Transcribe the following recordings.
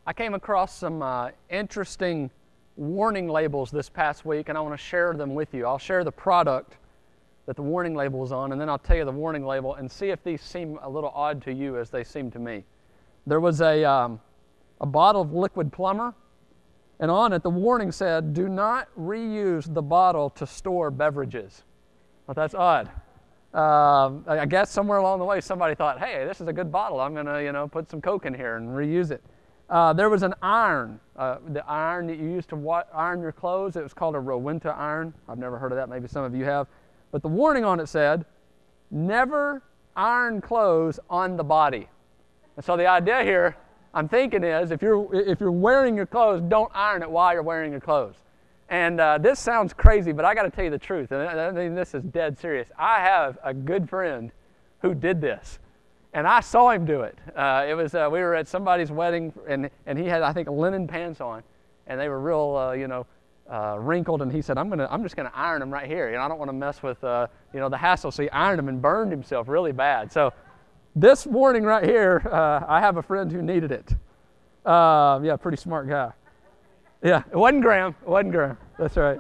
I came across some interesting warning labels this past week, and I want to share them with you. I'll share the product that the warning label is on, and then I'll tell you the warning label and see if these seem a little odd to you as they seem to me. There was a bottle of liquid plumber, and on it the warning said, "Do not reuse the bottle to store beverages." Well, that's odd. I guess somewhere along the way somebody thought, "Hey, this is a good bottle. I'm going to, put some Coke in here and reuse it." There was an iron, the iron that you use to iron your clothes. It was called a Rowenta iron. I've never heard of that. Maybe some of you have. But the warning on it said, "Never iron clothes on the body." And so the idea here, I'm thinking, is if you're wearing your clothes, don't iron it while you're wearing your clothes. And this sounds crazy, but I got to tell you the truth. And I mean, this is dead serious. I have a good friend who did this, and I saw him do it. We were at somebody's wedding, and he had, I think, linen pants on, and they were real, wrinkled. And he said, "I'm just gonna iron them right here. I don't want to mess with, the hassle." So he ironed them and burned himself really bad. So this warning right here, I have a friend who needed it. Yeah, pretty smart guy. Yeah, it wasn't Graham. That's right.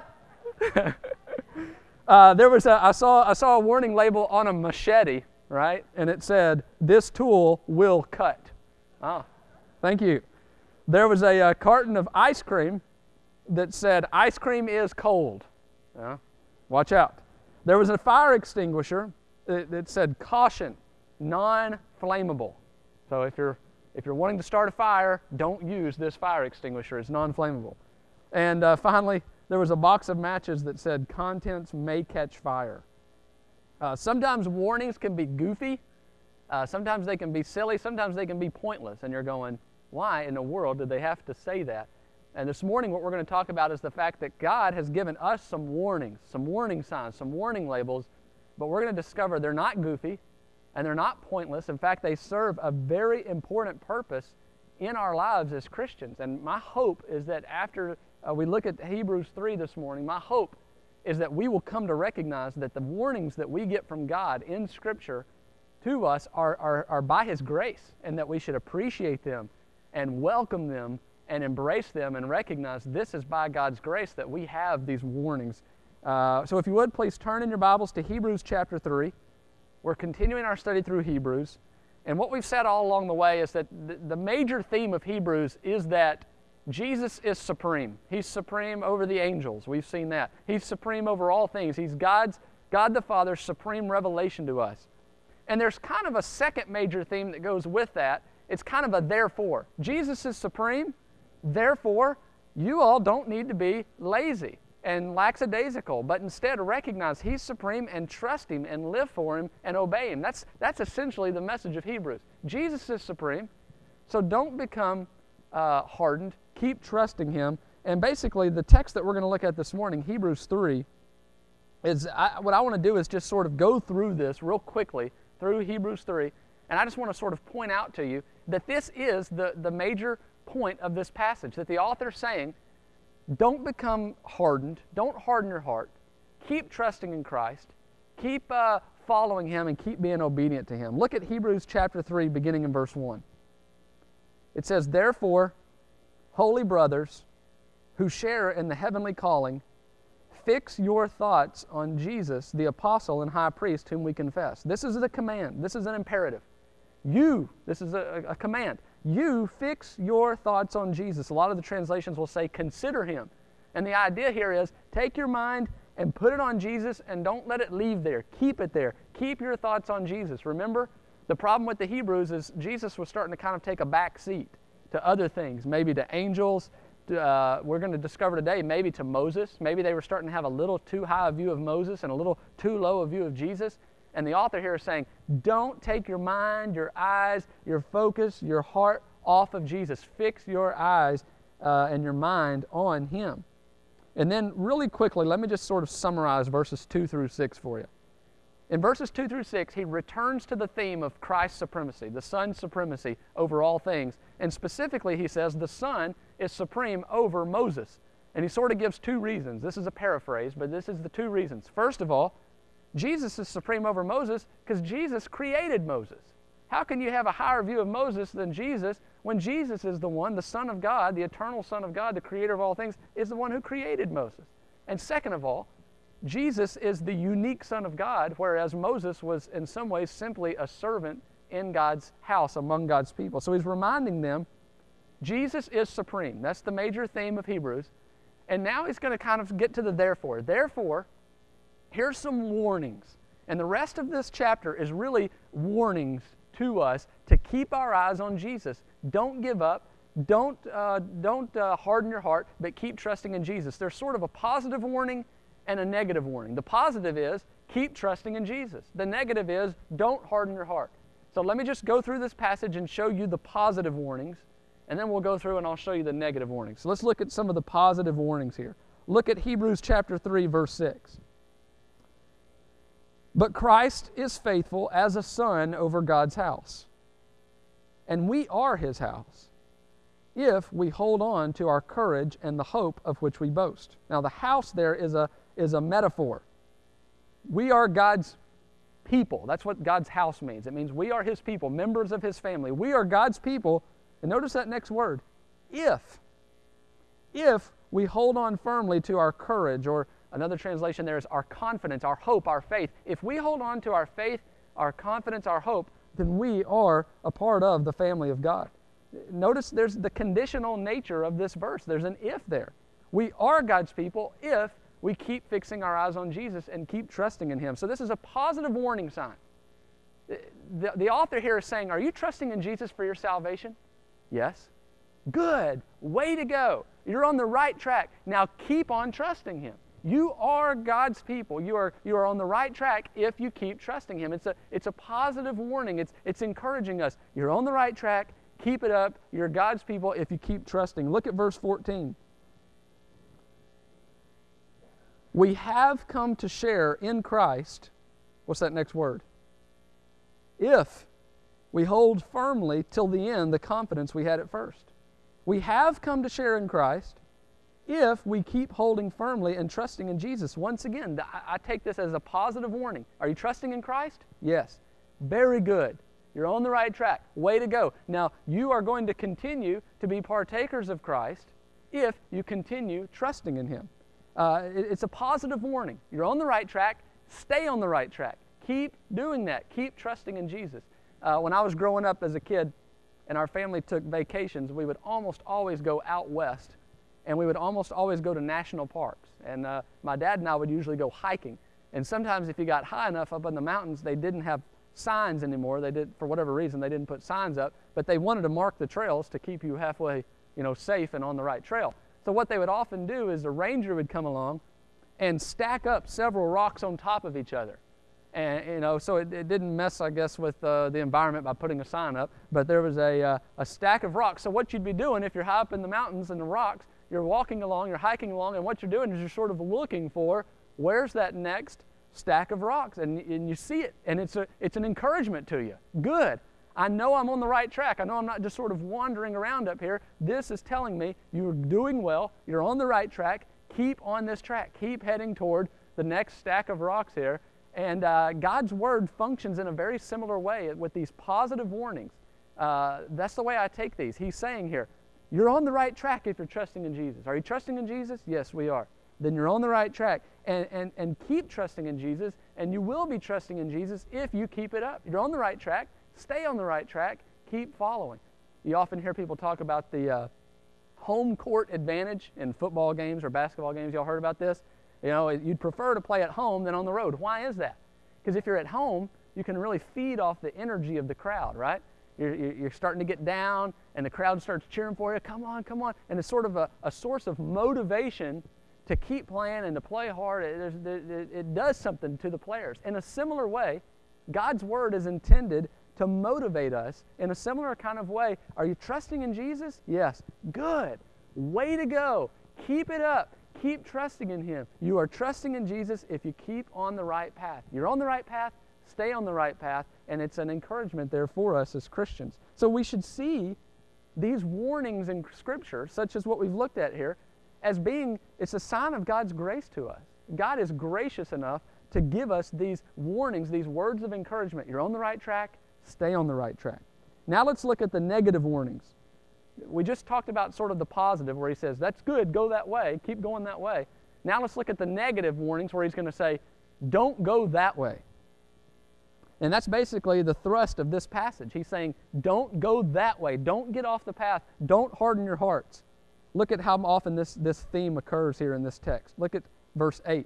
I saw a warning label on a machete, right? And it said, "This tool will cut." Oh, thank you. There was a carton of ice cream that said, "Ice cream is cold." Watch out. There was a fire extinguisher that said, "Caution, non-flammable." So if you're wanting to start a fire, don't use this fire extinguisher. It's non-flammable. And finally, there was a box of matches that said, "Contents may catch fire." Sometimes warnings can be goofy. Sometimes they can be silly. Sometimes they can be pointless. And you're going, why in the world did they have to say that? And this morning what we're going to talk about is the fact that God has given us some warnings, some warning signs, some warning labels, but we're going to discover they're not goofy and they're not pointless. In fact, they serve a very important purpose in our lives as Christians. And my hope is that after we look at Hebrews 3 this morning, my hope is that we will come to recognize that the warnings that we get from God in Scripture to us are by His grace, and that we should appreciate them and welcome them and embrace them and recognize this is by God's grace that we have these warnings. So if you would, please turn in your Bibles to Hebrews chapter 3. We're continuing our study through Hebrews. And what we've said all along the way is that the major theme of Hebrews is that Jesus is supreme. He's supreme over the angels. We've seen that. He's supreme over all things. He's God the Father's supreme revelation to us. And there's kind of a second major theme that goes with that. It's kind of a therefore. Jesus is supreme. Therefore, you all don't need to be lazy and lackadaisical, but instead recognize He's supreme and trust Him and live for Him and obey Him. That's essentially the message of Hebrews. Jesus is supreme, so don't become hardened. Keep trusting Him. And basically, the text that we're going to look at this morning, Hebrews 3, what I want to do is just sort of go through this real quickly, through Hebrews 3, and I just want to sort of point out to you that this is the major point of this passage, that the author's saying, don't become hardened. Don't harden your heart. Keep trusting in Christ. Keep following Him and keep being obedient to Him. Look at Hebrews chapter 3, beginning in verse 1. It says, "Therefore, holy brothers who share in the heavenly calling, fix your thoughts on Jesus, the apostle and high priest whom we confess." This is the command. This is an imperative. This is a command. You fix your thoughts on Jesus. A lot of the translations will say, consider Him. And the idea here is, take your mind and put it on Jesus and don't let it leave there. Keep it there. Keep your thoughts on Jesus. Remember, the problem with the Hebrews is Jesus was starting to kind of take a back seat to other things, maybe to angels. We're going to discover today, maybe to Moses. Maybe they were starting to have a little too high a view of Moses and a little too low a view of Jesus. And the author here is saying, don't take your mind, your eyes, your focus, your heart off of Jesus. Fix your eyes and your mind on Him. And then really quickly, let me just sort of summarize verses 2 through 6 for you. In verses 2 through 6, he returns to the theme of Christ's supremacy, the Son's supremacy over all things. And specifically, he says the Son is supreme over Moses. And he sort of gives two reasons. This is a paraphrase, but this is the two reasons. First of all, Jesus is supreme over Moses because Jesus created Moses. How can you have a higher view of Moses than Jesus when Jesus is the one, the Son of God, the eternal Son of God, the creator of all things, is the one who created Moses. And second of all, Jesus is the unique Son of God, whereas Moses was in some ways simply a servant in God's house among God's people. So he's reminding them Jesus is supreme. That's the major theme of Hebrews. And now he's going to kind of get to the therefore. Therefore, here's some warnings. And the rest of this chapter is really warnings to us to keep our eyes on Jesus. Don't give up. Don't harden your heart, but keep trusting in Jesus. There's sort of a positive warning and a negative warning. The positive is keep trusting in Jesus. The negative is don't harden your heart. So let me just go through this passage and show you the positive warnings, and then we'll go through and I'll show you the negative warnings. So let's look at some of the positive warnings here. Look at Hebrews chapter 3, verse 6. But Christ is faithful as a son over God's house, and we are His house, if we hold on to our courage and the hope of which we boast. Now the house there is a metaphor. We are God's people. That's what God's house means. It means we are His people, members of His family. We are God's people, and notice that next word, if we hold on firmly to our courage, or another translation there is our confidence, our hope, our faith. If we hold on to our faith, our confidence, our hope, then we are a part of the family of God. Notice there's the conditional nature of this verse. There's an if there. We are God's people if we keep fixing our eyes on Jesus and keep trusting in Him. So this is a positive warning sign. The author here is saying, are you trusting in Jesus for your salvation? Yes. Good. Way to go. You're on the right track. Now keep on trusting Him. You are God's people. You are on the right track if you keep trusting Him. It's a positive warning. It's encouraging us. You're on the right track. Keep it up. You're God's people if you keep trusting. Look at verse 14. We have come to share in Christ. What's that next word? If we hold firmly till the end the confidence we had at first. We have come to share in Christ if we keep holding firmly and trusting in Jesus. Once again, I take this as a positive warning. Are you trusting in Christ? Yes. Very good. You're on the right track. Way to go. Now, you are going to continue to be partakers of Christ if you continue trusting in Him. It's a positive warning. You're on the right track. Stay on the right track. Keep doing that. Keep trusting in Jesus. When I was growing up as a kid and our family took vacations, we would almost always go out west, and we would almost always go to national parks. And my dad and I would usually go hiking. And sometimes if you got high enough up in the mountains, they didn't have signs anymore. They did, for whatever reason, they didn't put signs up, but they wanted to mark the trails to keep you halfway, safe and on the right trail. So what they would often do is the ranger would come along and stack up several rocks on top of each other. And, so it didn't mess, I guess, with the environment by putting a sign up, but there was a stack of rocks. So what you'd be doing if you're high up in the mountains and the rocks, you're walking along, you're hiking along, and what you're doing is you're sort of looking for where's that next stack of rocks, and you see it, and it's an encouragement to you. Good. I know I'm on the right track. I know I'm not just sort of wandering around up here. This is telling me you're doing well, you're on the right track. Keep on this track. Keep heading toward the next stack of rocks here. And God's Word functions in a very similar way with these positive warnings. That's the way I take these. He's saying here, you're on the right track if you're trusting in Jesus. Are you trusting in Jesus? Yes, we are. Then you're on the right track. And keep trusting in Jesus, and you will be trusting in Jesus if you keep it up. You're on the right track. Stay on the right track. Keep following. You often hear people talk about the home court advantage in football games or basketball games. Y'all heard about this? You'd prefer to play at home than on the road. Why is that? Because if you're at home, you can really feed off the energy of the crowd, right? You're starting to get down, and the crowd starts cheering for you. Come on, come on. And it's sort of a source of motivation to keep playing and to play hard. It does something to the players. In a similar way, God's Word is intended to motivate us in a similar kind of way. Are you trusting in Jesus? Yes. Good. Way to go. Keep it up. Keep trusting in Him. You are trusting in Jesus if you keep on the right path. You're on the right path. Stay on the right path. And it's an encouragement there for us as Christians. So we should see these warnings in Scripture, such as what we've looked at here, as being, it's a sign of God's grace to us. God is gracious enough to give us these warnings, these words of encouragement. You're on the right track. Stay on the right track. Now let's look at the negative warnings. We just talked about sort of the positive where he says, that's good, go that way, keep going that way. Now let's look at the negative warnings where he's going to say, don't go that way. And that's basically the thrust of this passage. He's saying, don't go that way. Don't get off the path. Don't harden your hearts. Look at how often this theme occurs here in this text. Look at verse 8.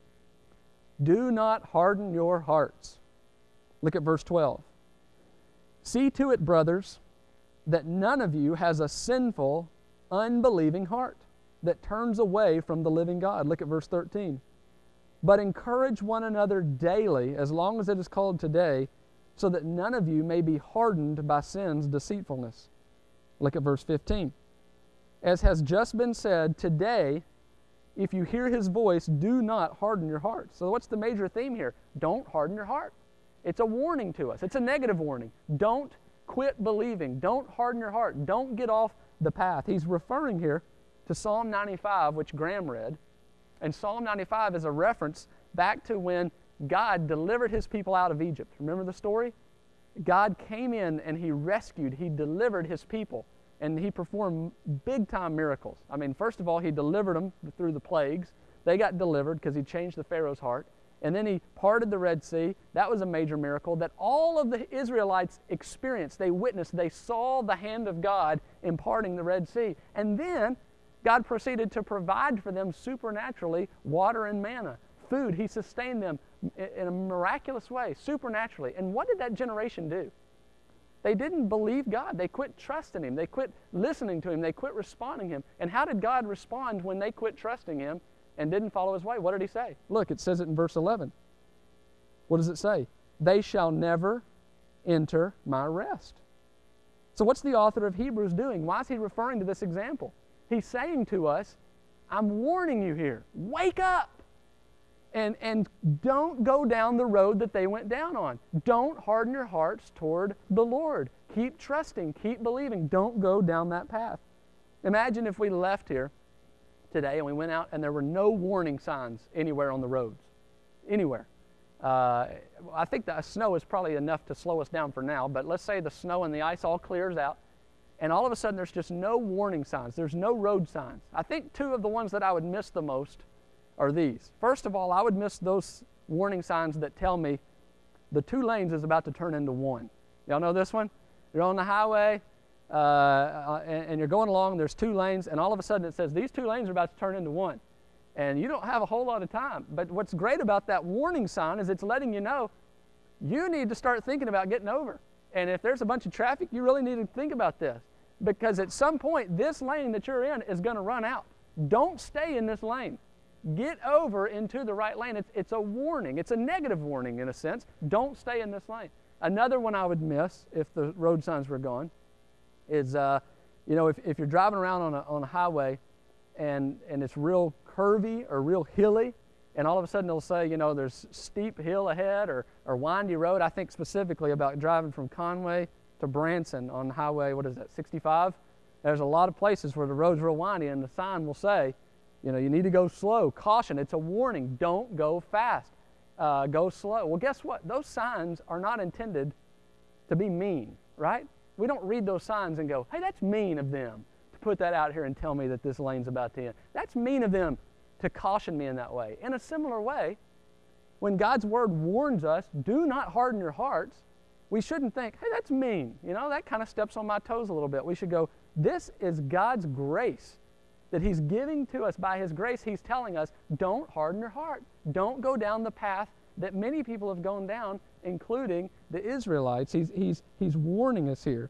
Do not harden your hearts. Look at verse 12. See to it, brothers, that none of you has a sinful, unbelieving heart that turns away from the living God. Look at verse 13. But encourage one another daily, as long as it is called today, so that none of you may be hardened by sin's deceitfulness. Look at verse 15. As has just been said, today, if you hear His voice, do not harden your hearts. So what's the major theme here? Don't harden your heart. It's a warning to us. It's a negative warning. Don't quit believing. Don't harden your heart. Don't get off the path. He's referring here to Psalm 95, which Graham read. And Psalm 95 is a reference back to when God delivered His people out of Egypt. Remember the story? God came in and He rescued, He delivered His people, and He performed big-time miracles. I mean, first of all, He delivered them through the plagues. They got delivered because He changed the Pharaoh's heart. And then He parted the Red Sea. That was a major miracle that all of the Israelites experienced. They witnessed, they saw the hand of God in parting the Red Sea. And then God proceeded to provide for them supernaturally water and manna, food. He sustained them in a miraculous way, supernaturally. And what did that generation do? They didn't believe God. They quit trusting Him. They quit listening to Him. They quit responding to Him. And how did God respond when they quit trusting Him and didn't follow His way? What did He say? Look, it says it in verse 11. What does it say? They shall never enter my rest. So what's the author of Hebrews doing? Why is he referring to this example? He's saying to us, I'm warning you here. Wake up! And don't go down the road that they went down on. Don't harden your hearts toward the Lord. Keep trusting. Keep believing. Don't go down that path. Imagine if we left here today and we went out and there were no warning signs anywhere on the roads. Anywhere. I think the snow is probably enough to slow us down for now, but let's say the snow and the ice all clears out, and all of a sudden there's just no warning signs. There's no road signs. I think two of the ones that I would miss the most are these. First of all, I would miss those warning signs that tell me the 2 lanes is about to turn into 1. Y'all know this one? You're on the highway, and you're going along, there's 2 lanes, and all of a sudden it says these 2 lanes are about to turn into 1. And you don't have a whole lot of time. But what's great about that warning sign is it's letting you know you need to start thinking about getting over. And if there's a bunch of traffic, you really need to think about this. Because at some point, this lane that you're in is going to run out. Don't stay in this lane. Get over into the right lane. It's a warning. It's a negative warning in a sense. Don't stay in this lane. Another one I would miss if the road signs were gone is, if you're driving around on a highway and it's real curvy or real hilly, and all of a sudden it'll say, there's steep hill ahead or windy road. I think specifically about driving from Conway to Branson on Highway, 65? There's a lot of places where the road's real windy and the sign will say, you need to go slow. Caution, it's a warning. Don't go fast. Go slow. Well, guess what? Those signs are not intended to be mean, right? We don't read those signs and go, hey, that's mean of them to put that out here and tell me that this lane's about to end. That's mean of them to caution me in that way. In a similar way, when God's Word warns us, do not harden your hearts, we shouldn't think, hey, that's mean. That kind of steps on my toes a little bit. We should go, this is God's grace that He's giving to us. By His grace, He's telling us, don't harden your heart. Don't go down the path that many people have gone down, including the Israelites. He's warning us here.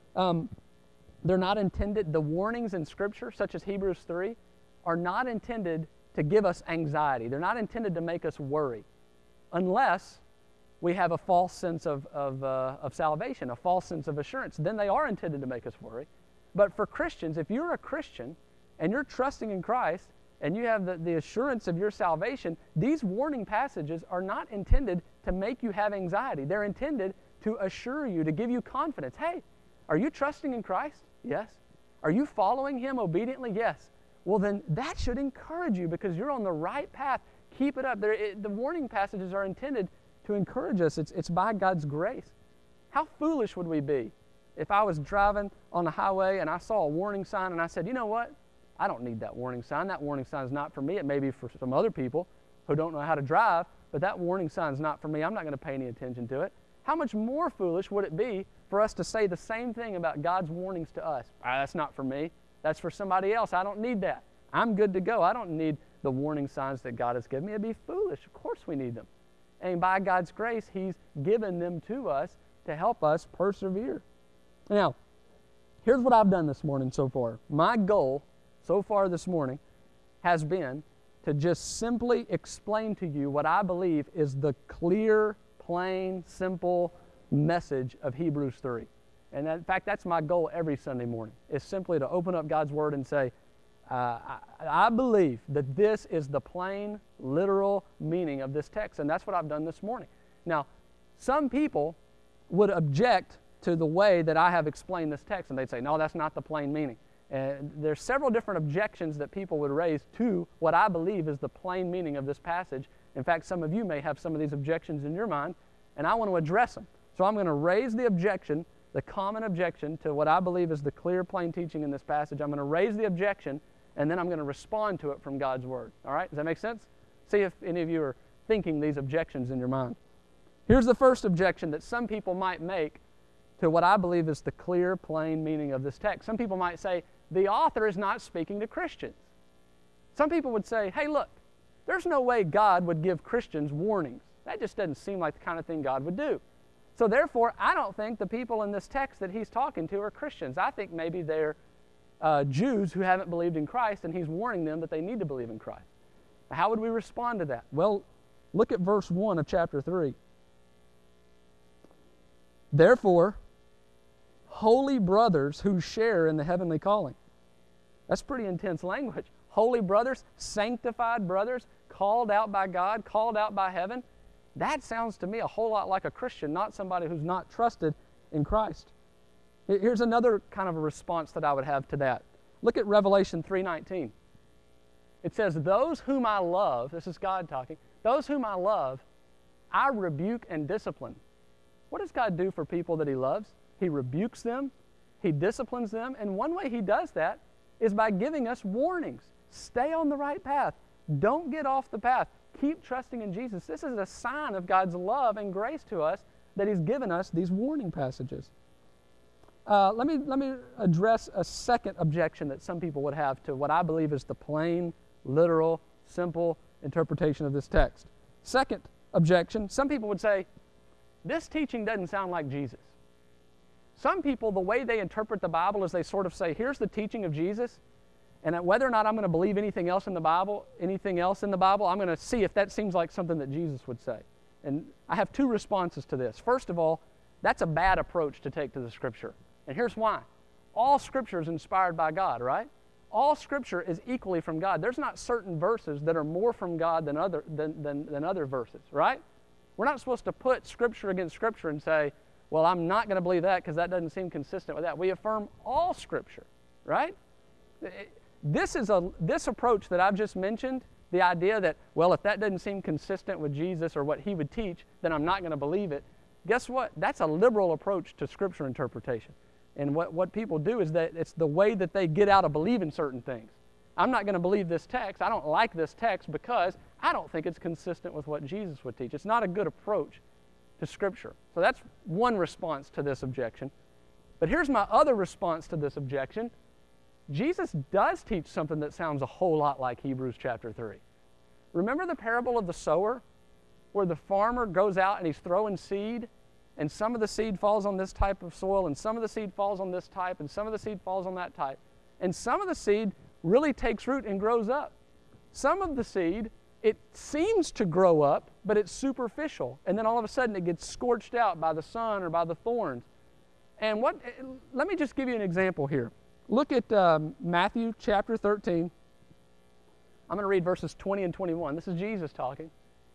They're not intended, the warnings in Scripture, such as Hebrews 3, are not intended to give us anxiety. They're not intended to make us worry, unless we have a false sense of salvation, a false sense of assurance. Then they are intended to make us worry. But for Christians, if you're a Christian and you're trusting in Christ and you have the assurance of your salvation, these warning passages are not intended to make you have anxiety. They're intended to assure you, to give you confidence. Hey, are you trusting in Christ? Yes. Are you following Him obediently? Yes. Well, then that should encourage you because you're on the right path. Keep it up. The warning passages are intended to encourage us. It's by God's grace. How foolish would we be if I was driving on the highway and I saw a warning sign and I said, you know what? I don't need that warning sign. That warning sign is not for me. It may be for some other people who don't know how to drive, but that warning sign is not for me. I'm not going to pay any attention to it. How much more foolish would it be for us to say the same thing about God's warnings to us? That's not for me. That's for somebody else. I don't need that. I'm good to go. I don't need the warning signs that God has given me. It'd be foolish. Of course we need them. And by God's grace, He's given them to us to help us persevere. Now, here's what I've done this morning so far. My goal so far this morning has been to just simply explain to you what I believe is the clear, plain, simple message of Hebrews 3. And in fact, that's my goal every Sunday morning, is simply to open up God's Word and say, I believe that this is the plain, literal meaning of this text, and that's what I've done this morning. Now, some people would object to the way that I have explained this text, and they'd say, no, that's not the plain meaning. And there's several different objections that people would raise to what I believe is the plain meaning of this passage. In fact, some of you may have some of these objections in your mind, and I want to address them. So I'm going to raise the objection, the common objection to what I believe is the clear, plain teaching in this passage. I'm going to raise the objection, and then I'm going to respond to it from God's Word. All right? Does that make sense? See if any of you are thinking these objections in your mind. Here's the first objection that some people might make to what I believe is the clear, plain meaning of this text. Some people might say, the author is not speaking to Christians. Some people would say, hey, look, there's no way God would give Christians warnings. That just doesn't seem like the kind of thing God would do. So therefore, I don't think the people in this text that he's talking to are Christians. I think maybe they're Jews who haven't believed in Christ, and he's warning them that they need to believe in Christ. How would we respond to that? Well, look at verse 1 of chapter 3. Therefore, holy brothers who share in the heavenly calling. That's pretty intense language. Holy brothers, sanctified brothers, called out by God, called out by heaven. That sounds to me a whole lot like a Christian, not somebody who's not trusted in Christ. Here's another kind of a response that I would have to that. Look at Revelation 3:19. It says, those whom I love, this is God talking, those whom I love, I rebuke and discipline. What does God do for people that He loves? He rebukes them, He disciplines them, and one way He does that is by giving us warnings. Stay on the right path. Don't get off the path. Keep trusting in Jesus. This is a sign of God's love and grace to us that He's given us these warning passages. Let me address a second objection that some people would have to what I believe is the plain, literal, simple interpretation of this text. Second objection, some people would say, this teaching doesn't sound like Jesus. Some people, the way they interpret the Bible is they sort of say, here's the teaching of Jesus, and whether or not I'm going to believe anything else in the Bible, I'm going to see if that seems like something that Jesus would say. And I have two responses to this. First of all, that's a bad approach to take to the Scripture. And here's why. All Scripture is inspired by God, right? All Scripture is equally from God. There's not certain verses that are more from God than other verses, right? We're not supposed to put Scripture against Scripture and say, well, I'm not going to believe that because that doesn't seem consistent with that. We affirm all Scripture, right? This approach that I've just mentioned, the idea that, well, if that doesn't seem consistent with Jesus or what He would teach, then I'm not going to believe it. Guess what? That's a liberal approach to Scripture interpretation. And what people do is that it's the way that they get out of believing certain things. I'm not going to believe this text. I don't like this text because I don't think it's consistent with what Jesus would teach. It's not a good approach to Scripture. So that's one response to this objection. But here's my other response to this objection. Jesus does teach something that sounds a whole lot like Hebrews chapter 3. Remember the parable of the sower, where the farmer goes out and he's throwing seed, and some of the seed falls on this type of soil, and some of the seed falls on this type, and some of the seed falls on that type. And some of the seed really takes root and grows up. Some of the seed, it seems to grow up, but it's superficial. And then all of a sudden it gets scorched out by the sun or by the thorns. And let me just give you an example here. Look at Matthew chapter 13. I'm going to read verses 20 and 21. This is Jesus talking.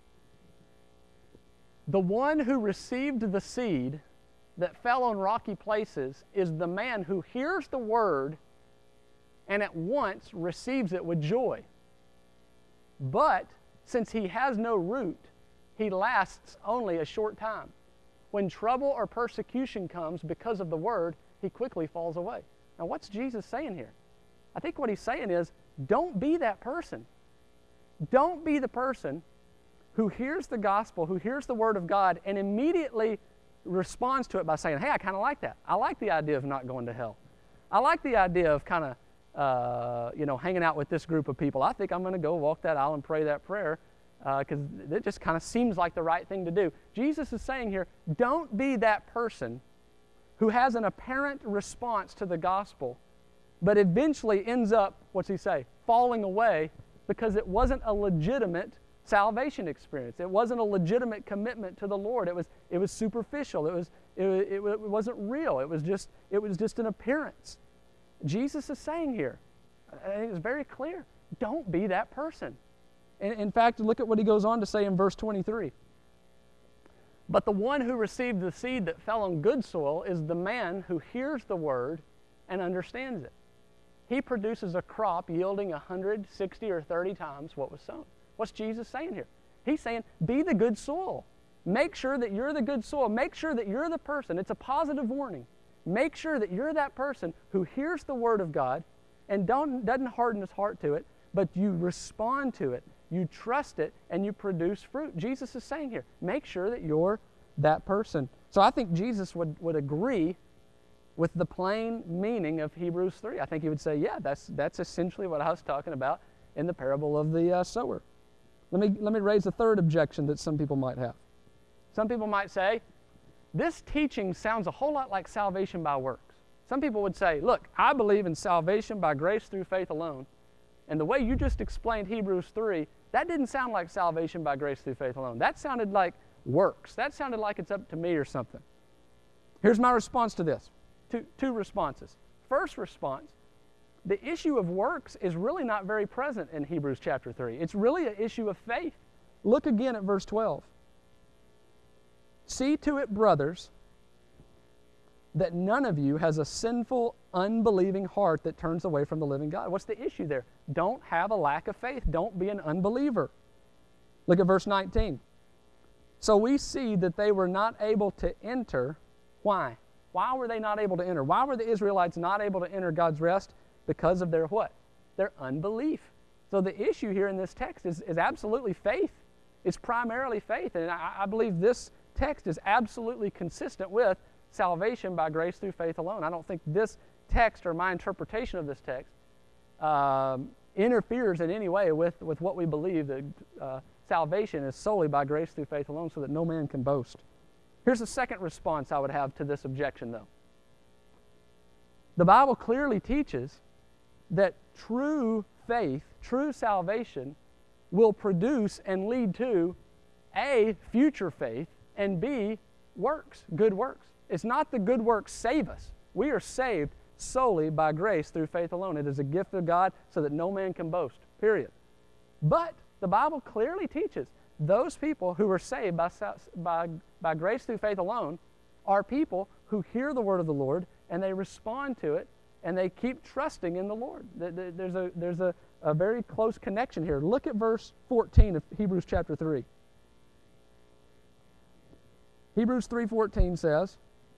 The one who received the seed that fell on rocky places is the man who hears the word and at once receives it with joy. But since he has no root, he lasts only a short time. When trouble or persecution comes because of the word, he quickly falls away. Now, what's Jesus saying here? I think what he's saying is, don't be that person. Don't be the person who hears the gospel, who hears the word of God, and immediately responds to it by saying, hey, I kind of like that. I like the idea of not going to hell. I like the idea of kind of, hanging out with this group of people. I think I'm going to go walk that aisle and pray that prayer because it just kind of seems like the right thing to do. Jesus is saying here, don't be that person who has an apparent response to the gospel, but eventually ends up, what's he say, falling away because it wasn't a legitimate salvation experience. It wasn't a legitimate commitment to the Lord. It was superficial. It wasn't real. It was just an appearance. Jesus is saying here, I think it's very clear, don't be that person. In fact, look at what he goes on to say in verse 23. But the one who received the seed that fell on good soil is the man who hears the word and understands it. He produces a crop yielding 160 or 30 times what was sown. What's Jesus saying here? He's saying, be the good soil. Make sure that you're the good soil. Make sure that you're the person. It's a positive warning. Make sure that you're that person who hears the word of God and doesn't harden his heart to it, but you respond to it, you trust it, and you produce fruit. Jesus is saying here, make sure that you're that person. So I think Jesus would agree with the plain meaning of Hebrews 3. I think he would say, yeah, that's essentially what I was talking about in the parable of the sower. Let me raise a third objection that some people might have. Some people might say, this teaching sounds a whole lot like salvation by works. Some people would say, look, I believe in salvation by grace through faith alone. And the way you just explained Hebrews 3, that didn't sound like salvation by grace through faith alone. That sounded like works. That sounded like it's up to me or something. Here's my response to this. Two responses. First response, the issue of works is really not very present in Hebrews chapter 3. It's really an issue of faith. Look again at verse 12. See to it, brothers, that none of you has a sinful, unbelieving heart that turns away from the living God. What's the issue there? Don't have a lack of faith. Don't be an unbeliever. Look at verse 19. So we see that they were not able to enter. Why? Why were they not able to enter? Why were the Israelites not able to enter God's rest? Because of their what? Their unbelief. So the issue here in this text is absolutely faith. It's primarily faith. And I believe this text is absolutely consistent with salvation by grace through faith alone. I don't think this text or my interpretation of this text interferes in any way with what we believe, that salvation is solely by grace through faith alone, so that no man can boast. Here's the second response I would have to this objection, though. The Bible clearly teaches that true faith, true salvation, will produce and lead to A, future faith, and B, works, good works. It's not the good works save us. We are saved solely by grace through faith alone. It is a gift of God so that no man can boast, period. But the Bible clearly teaches those people who are saved by grace through faith alone are people who hear the word of the Lord and they respond to it and they keep trusting in the Lord. There's a very close connection here. Look at verse 14 of Hebrews chapter 3. Hebrews 3:14 says,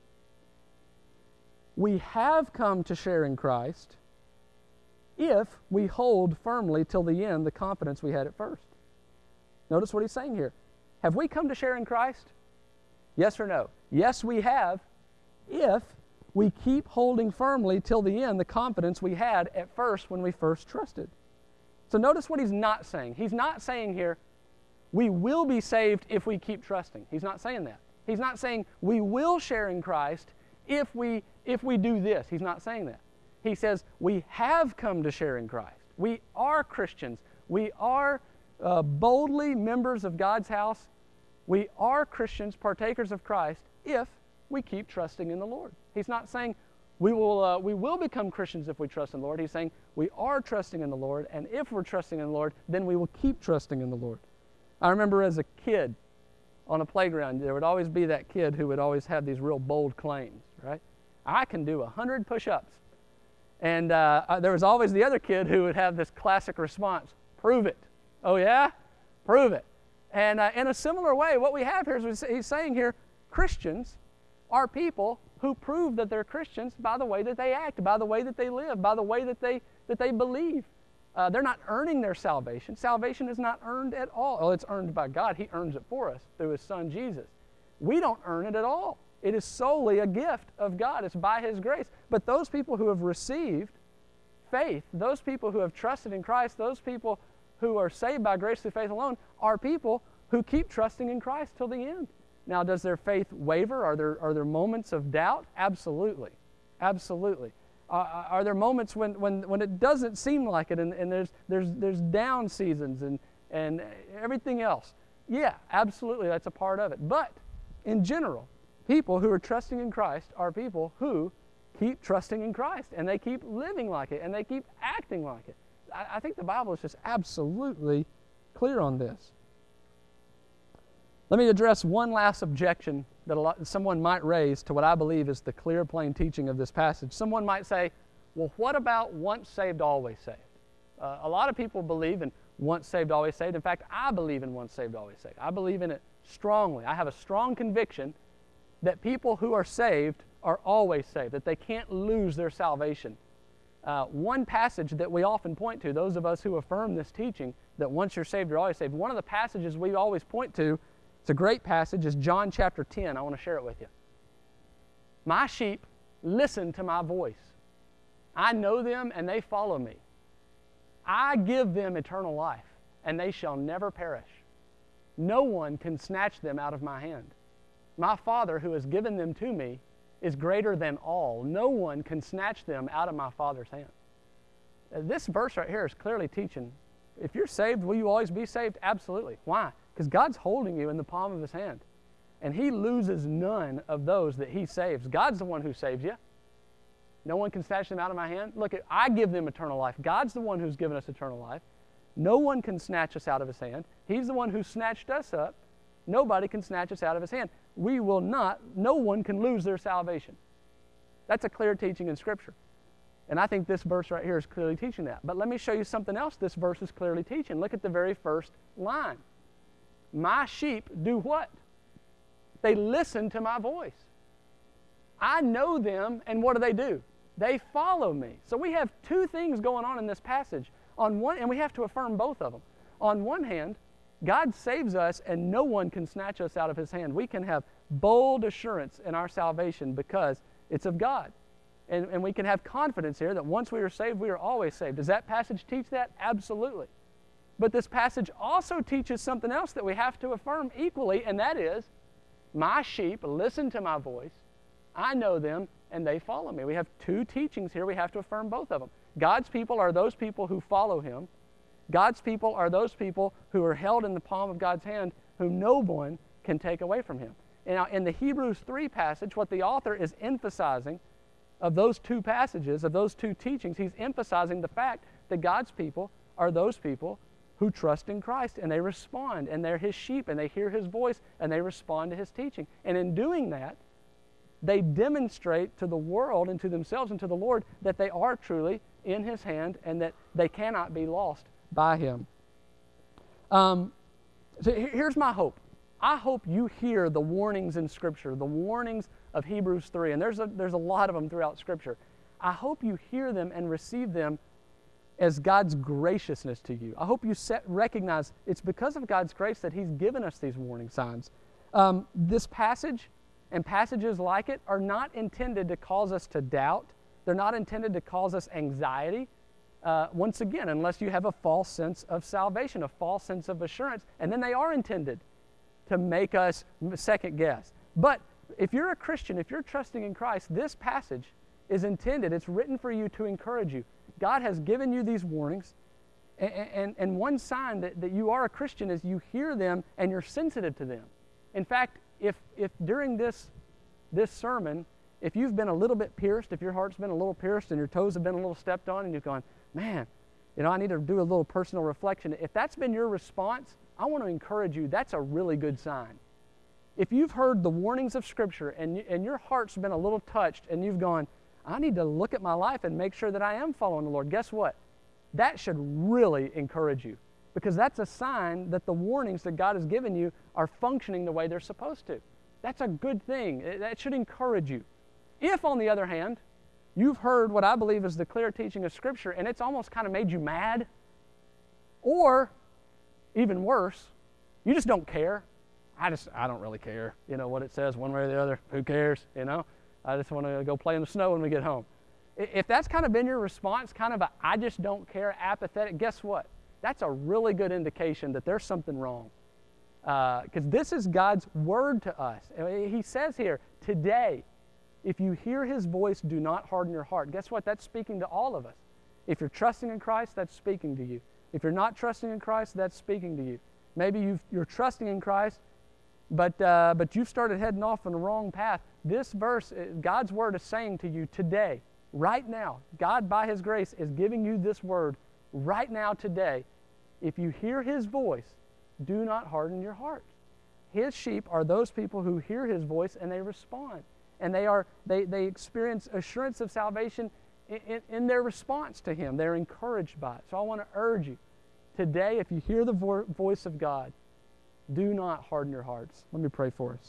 we have come to share in Christ if we hold firmly till the end the confidence we had at first. Notice what he's saying here. Have we come to share in Christ? Yes or no? Yes, we have, if we keep holding firmly till the end the confidence we had at first when we first trusted. So notice what he's not saying. He's not saying here, we will be saved if we keep trusting. He's not saying that. He's not saying we will share in Christ if we do this. He's not saying that. He says we have come to share in Christ. We are Christians. We are boldly members of God's house. We are Christians, partakers of Christ, if we keep trusting in the Lord. He's not saying we will become Christians if we trust in the Lord. He's saying we are trusting in the Lord, and if we're trusting in the Lord, then we will keep trusting in the Lord. I remember as a kid on a playground, there would always be that kid who would always have these real bold claims, right? I can do 100 push-ups. And there was always the other kid who would have this classic response, prove it. Oh yeah? Prove it. And in a similar way, what we have here is he's saying here, Christians are people who prove that they're Christians by the way that they act, by the way that they live, by the way that they believe. They're not earning their salvation. Salvation is not earned at all. Oh, it's earned by God. He earns it for us through His Son, Jesus. We don't earn it at all. It is solely a gift of God. It's by His grace. But those people who have received faith, those people who have trusted in Christ, those people who are saved by grace through faith alone, are people who keep trusting in Christ till the end. Now, does their faith waver? Are there moments of doubt? Absolutely. Absolutely. Are there moments when it doesn't seem like it, and there's down seasons and everything else? Yeah, absolutely, that's a part of it. But in general, people who are trusting in Christ are people who keep trusting in Christ, and they keep living like it, and they keep acting like it. I think the Bible is just absolutely clear on this. Let me address one last objection that someone might raise to what I believe is the clear, plain teaching of this passage. Someone might say, well, what about once saved, always saved? A lot of people believe in once saved, always saved. In fact, I believe in once saved, always saved. I believe in it strongly. I have a strong conviction that people who are saved are always saved, that they can't lose their salvation. One passage that we often point to, those of us who affirm this teaching, that once you're saved, you're always saved, one of the passages we always point to, it's a great passage, is John chapter 10. I want to share it with you. My sheep listen to my voice. I know them and they follow me. I give them eternal life, and they shall never perish. No one can snatch them out of my hand. My Father who has given them to me is greater than all. No one can snatch them out of my Father's hand. This verse right here is clearly teaching, if you're saved, will you always be saved? Absolutely. Why? Because God's holding you in the palm of His hand. And He loses none of those that He saves. God's the one who saves you. No one can snatch them out of my hand. Look, I give them eternal life. God's the one who's given us eternal life. No one can snatch us out of His hand. He's the one who snatched us up. Nobody can snatch us out of His hand. We will not, no one can lose their salvation. That's a clear teaching in Scripture. And I think this verse right here is clearly teaching that. But let me show you something else this verse is clearly teaching. Look at the very first line. My sheep do what? They listen to my voice. I know them, and what do? They follow me. So we have two things going on in this passage. On one, and we have to affirm both of them. On one hand, God saves us, and no one can snatch us out of His hand. We can have bold assurance in our salvation because it's of God. And we can have confidence here that once we are saved, we are always saved. Does that passage teach that? Absolutely. But this passage also teaches something else that we have to affirm equally, and that is, my sheep listen to my voice, I know them, and they follow me. We have two teachings here. We have to affirm both of them. God's people are those people who follow Him. God's people are those people who are held in the palm of God's hand, whom no one can take away from Him. And now, in the Hebrews 3 passage, what the author is emphasizing of those two passages, of those two teachings, he's emphasizing the fact that God's people are those people who trust in Christ, and they respond, and they're His sheep, and they hear His voice, and they respond to His teaching. And in doing that, they demonstrate to the world and to themselves and to the Lord that they are truly in His hand and that they cannot be lost by Him. So here's my hope. I hope you hear the warnings in Scripture, the warnings of Hebrews 3, and there's a lot of them throughout Scripture. I hope you hear them and receive them as God's graciousness to you. I hope you recognize it's because of God's grace that He's given us these warning signs. This passage and passages like it are not intended to cause us to doubt. They're not intended to cause us anxiety. Once again, unless you have a false sense of salvation, a false sense of assurance, and then they are intended to make us second guess. But if you're a Christian, if you're trusting in Christ, this passage is intended, it's written for you to encourage you. God has given you these warnings, and one sign that you are a Christian is you hear them and you're sensitive to them. In fact, if during this sermon, if you've been a little bit pierced, if your heart's been a little pierced and your toes have been a little stepped on and you've gone, man, I need to do a little personal reflection. If that's been your response, I want to encourage you, that's a really good sign. If you've heard the warnings of Scripture and your heart's been a little touched and you've gone, I need to look at my life and make sure that I am following the Lord, guess what? That should really encourage you, because that's a sign that the warnings that God has given you are functioning the way they're supposed to. That's a good thing. That should encourage you. If, on the other hand, you've heard what I believe is the clear teaching of Scripture and it's almost kind of made you mad, or even worse, you just don't care. I don't really care, what it says one way or the other. Who cares, I just want to go play in the snow when we get home. If that's kind of been your response, kind of a I just don't care, apathetic, guess what? That's a really good indication that there's something wrong. Because this is God's word to us. He says here, today, if you hear His voice, do not harden your heart. Guess what? That's speaking to all of us. If you're trusting in Christ, that's speaking to you. If you're not trusting in Christ, that's speaking to you. Maybe you're trusting in Christ, but you've started heading off on the wrong path. This verse, God's word is saying to you today, right now, God by His grace is giving you this word right now today. If you hear His voice, do not harden your hearts. His sheep are those people who hear His voice and they respond. And they experience assurance of salvation in their response to Him. They're encouraged by it. So I want to urge you, today, if you hear the voice of God, do not harden your hearts. Let me pray for us.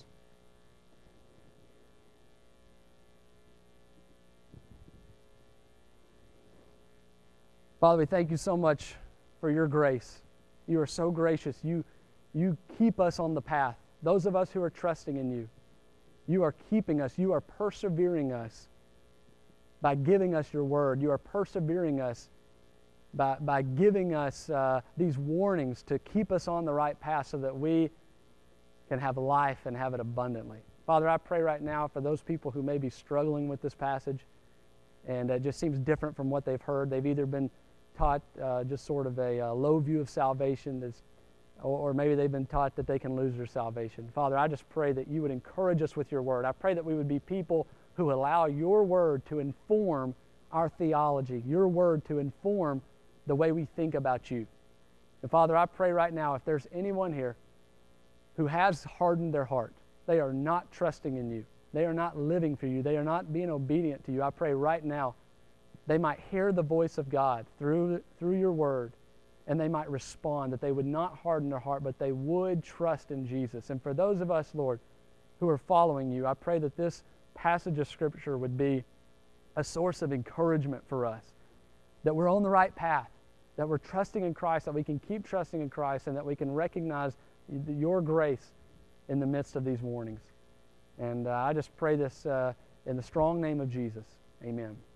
Father, we thank You so much for Your grace. You are so gracious. You keep us on the path. Those of us who are trusting in You, You are keeping us. You are persevering us by giving us Your word. You are persevering us by giving us these warnings to keep us on the right path so that we can have life and have it abundantly. Father, I pray right now for those people who may be struggling with this passage and it just seems different from what they've heard. They've either been taught just sort of a low view of salvation, or maybe they've been taught that they can lose their salvation. Father, I just pray that You would encourage us with Your word. I pray that we would be people who allow Your word to inform our theology, Your word to inform the way we think about You. And Father, I pray right now, if there's anyone here who has hardened their heart, they are not trusting in You, they are not living for You, they are not being obedient to You, I pray right now they might hear the voice of God through Your word, and they might respond, that they would not harden their heart, but they would trust in Jesus. And for those of us, Lord, who are following You, I pray that this passage of Scripture would be a source of encouragement for us, that we're on the right path, that we're trusting in Christ, that we can keep trusting in Christ, and that we can recognize Your grace in the midst of these warnings. And I just pray this in the strong name of Jesus. Amen.